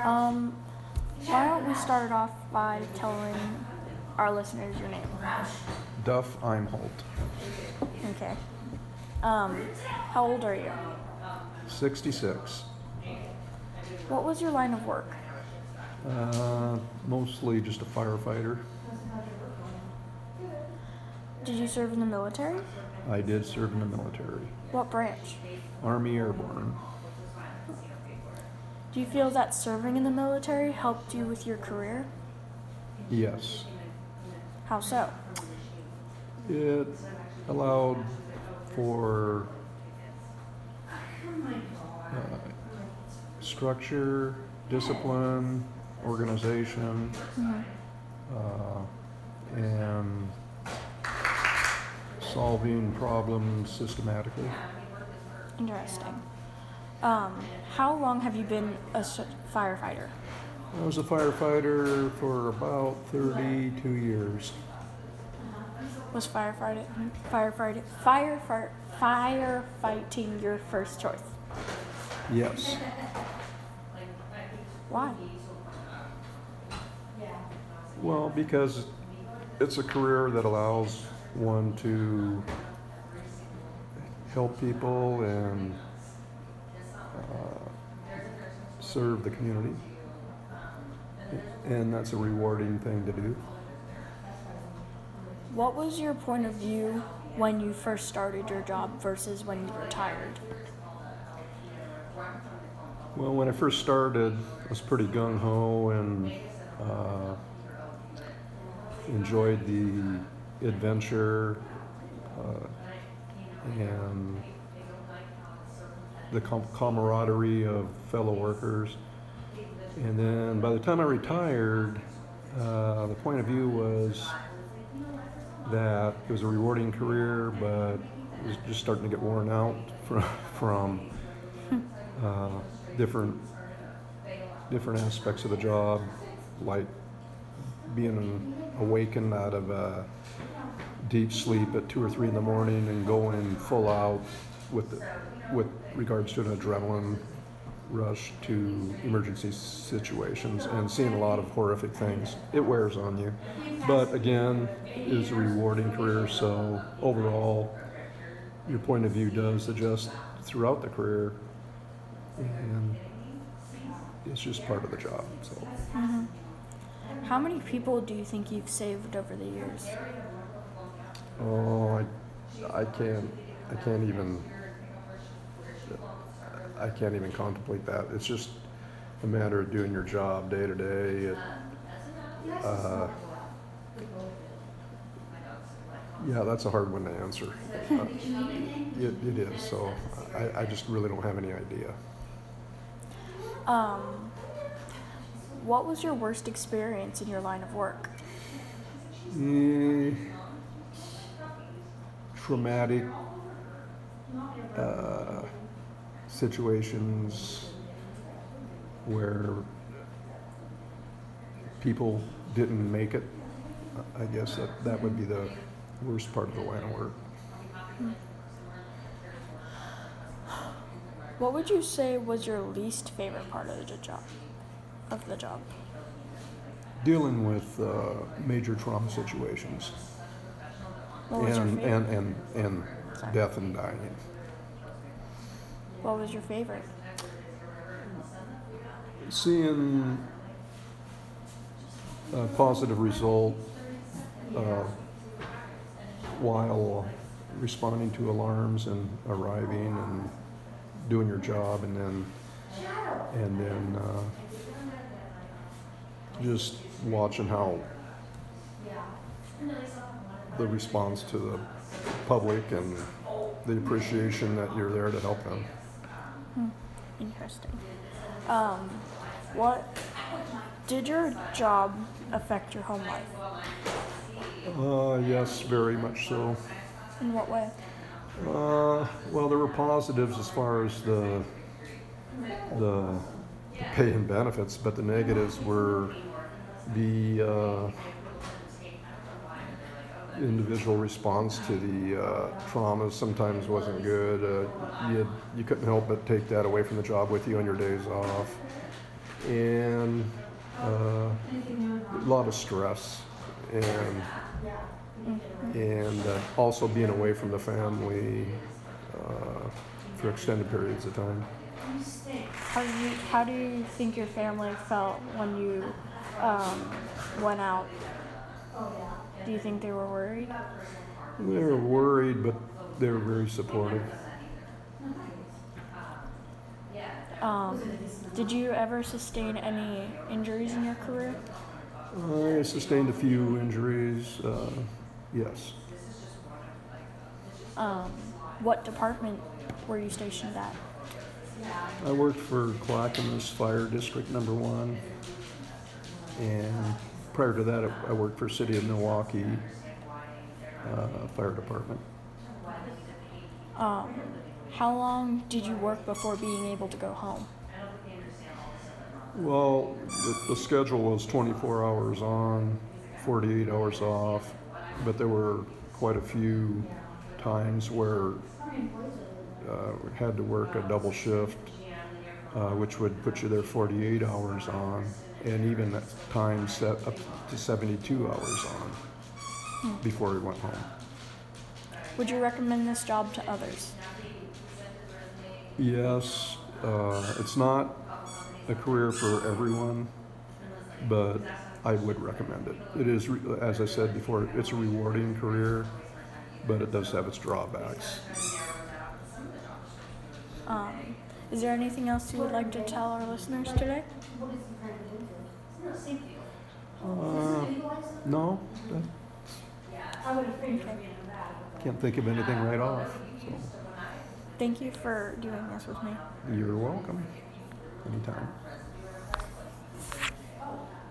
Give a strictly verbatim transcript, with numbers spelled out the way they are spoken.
Um, why don't we start off by telling our listeners your name? Duff Imholt. Okay. Um, how old are you? sixty-six. What was your line of work? Uh, mostly just a firefighter. Did you serve in the military? I did serve in the military. What branch? Army Airborne. Do you feel that serving in the military helped you with your career? Yes. How so? It allowed for uh, structure, discipline, organization, Mm-hmm. uh, and solving problems systematically. Interesting. Um, how long have you been a s- firefighter? I was a firefighter for about thirty-two years. Was firefighting, firefighting, firefight, firefighting your first choice? Yes. Why? Well, because it's a career that allows one to help people and uh, serve the community. And that's a rewarding thing to do. What was your point of view when you first started your job versus when you retired? Well, when I first started, I was pretty gung-ho and uh, enjoyed the adventure uh, and the com- camaraderie of fellow workers. And then by the time I retired, uh, the point of view was that it was a rewarding career, but it was just starting to get worn out from, from uh, different different aspects of the job, like being awakened out of a deep sleep at two or three in the morning and going full out with the, with regards to an adrenaline rush to emergency situations and seeing a lot of horrific things. It wears on you. But again, it is a rewarding career, so overall, your point of view does adjust throughout the career, and it's just part of the job. So, Mm-hmm. How many people do you think you've saved over the years? oh, I, I can't, I can't even, I can't even contemplate that. It's just a matter of doing your job day to day. It, uh, yeah, that's a hard one to answer. Uh, it, it is. So I, I just really don't have any idea. Um, what was your worst experience in your line of work? Mm, traumatic uh, situations where people didn't make it. I guess that, that would be the worst part of the line of work. What would you say was your least favorite part of the job? Of the job? Dealing with uh, major trauma situations What was and, your favorite? and, and, and Sorry. death and dying. What was your favorite? Seeing a positive result uh, while responding to alarms and arriving and doing your job, and then and then uh, just watching how the response to the public and the appreciation that you're there to help them. Hmm. Interesting. Um, what did your job affect your home life? Uh, yes, very much so. In what way? Uh, well, there were positives as far as the the pay and benefits, but the negatives were the uh, individual response to the uh, traumas sometimes wasn't good. Uh, you, had, you couldn't help but take that away from the job with you on your days off. and uh, a lot of stress, and and uh, also being away from the family uh, for extended periods of time. How do you how do you think your family felt when you um, went out? Do you think they were worried? They were worried, but they were very supportive. Um, did you ever sustain any injuries in your career? I sustained a few injuries, uh, yes. Um, what department were you stationed at? I worked for Clackamas Fire District Number One, and prior to that, I worked for City of Milwaukee uh, Fire Department. Um, how long did you work before being able to go home? Well, the, the schedule was twenty-four hours on, forty-eight hours off, but there were quite a few times where uh, we had to work a double shift, uh, which would put you there forty-eight hours on, and even at times set up to seventy-two hours on before we went home. Would you recommend this job to others? Yes, uh, it's not a career for everyone, but I would recommend it. It is, re- as I said before, it's a rewarding career, but it does have its drawbacks. Um, is there anything else you would like to tell our listeners today? Uh, no, I Okay. can't think of anything right off. So Thank you for doing this with me. you're welcome. Anytime.